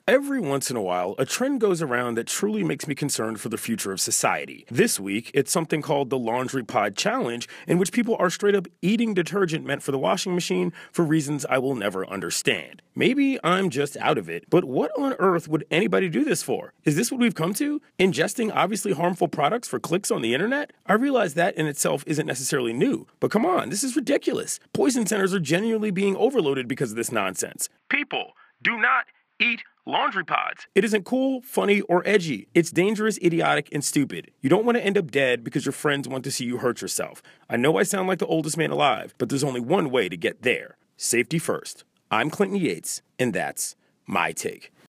Every once in a while, a trend goes around that truly makes me concerned for the future of society. This week, it's something called the Laundry Pod Challenge, in which people are straight up eating detergent meant for the washing machine for reasons I will never understand. Maybe I'm just out of it, but what on earth would anybody do this for? Is this what we've come to? Ingesting obviously harmful products for clicks on the internet? I realize that in itself isn't necessarily new, but come on, this is ridiculous. Poison centers are genuinely being overloaded because of this nonsense. People, do not eat laundry pods. It isn't cool, funny, or edgy. It's dangerous, idiotic, and stupid. You don't want to end up dead because your friends want to see you hurt yourself. I know I sound like the oldest man alive, but there's only one way to get there. Safety first. I'm Clinton Yates, and that's my take.